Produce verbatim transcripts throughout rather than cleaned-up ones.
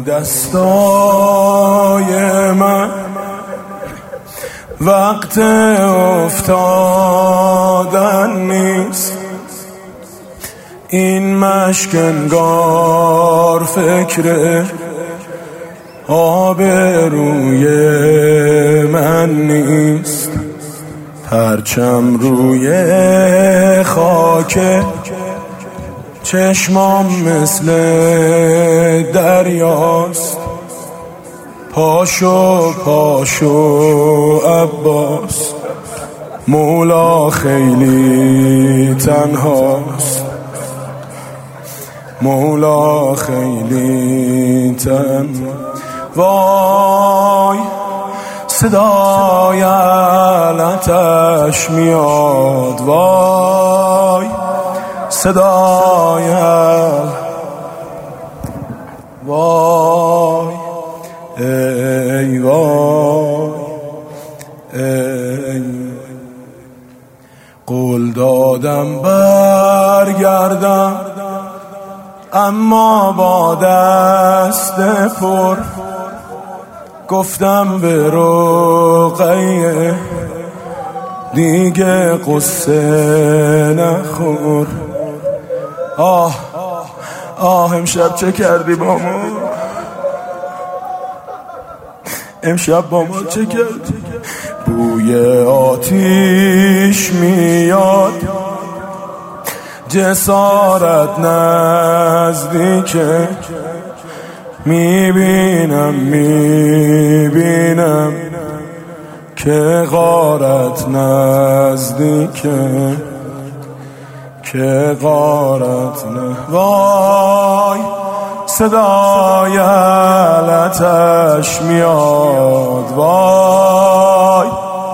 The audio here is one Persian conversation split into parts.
دستای من وقت افتادن نیست. این مشک انگار فکر آب روی من نیست. پرچم روی خاک چشمام مثل دریاست. پاشو پاشو عباس، مولا خیلی تنهاست. مولا خیلی تنها. وای صدای علتش میاد، وای صدای وای ای وای ای. قول دادم برگردم اما با دست پر. گفتم به رقیه دیگه قصه نخور. آه آه امشب چه کردی با ما؟ امشب با ما چه کردی؟ بوی آتیش میاد، جسارت نزدیکه. میبینم میبینم که غارت نزدیکه، که غارت نه. وای صدای علتش میاد، وای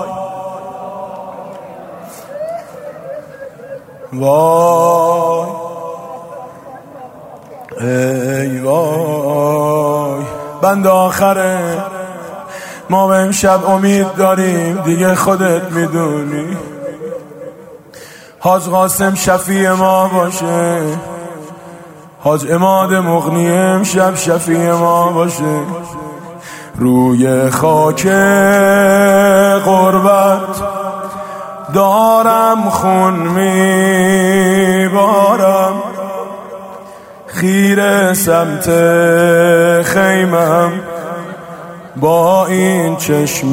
وای ای وای. بند آخره ما به امشب امید داریم، دیگه خودت میدونی. حاج قاسم شفیع ما باشه، حاج عماد مغنی امشب شفیع ما باشه. روی خاک غربت دارم خون میبارم، خیره سمت خیمم با این چشم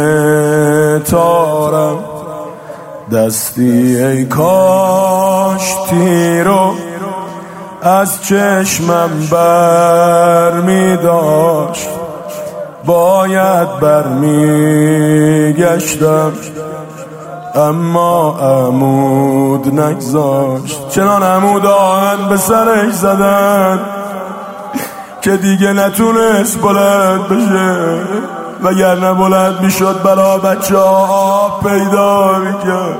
تارم. دستی ای کاش تیرو از چشمم بر می داشت، باید بر می گشتم اما عمود نگذاشت. چنان عمود آهن به سرش زدن که دیگه نتونست بلند بشه، وگرنه بلند میشد برا بچه آب پیدا میکرد.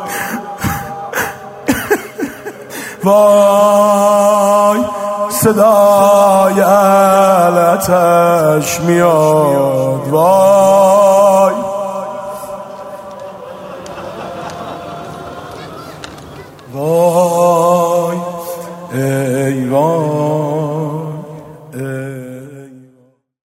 وای صدای علتش میاد، وای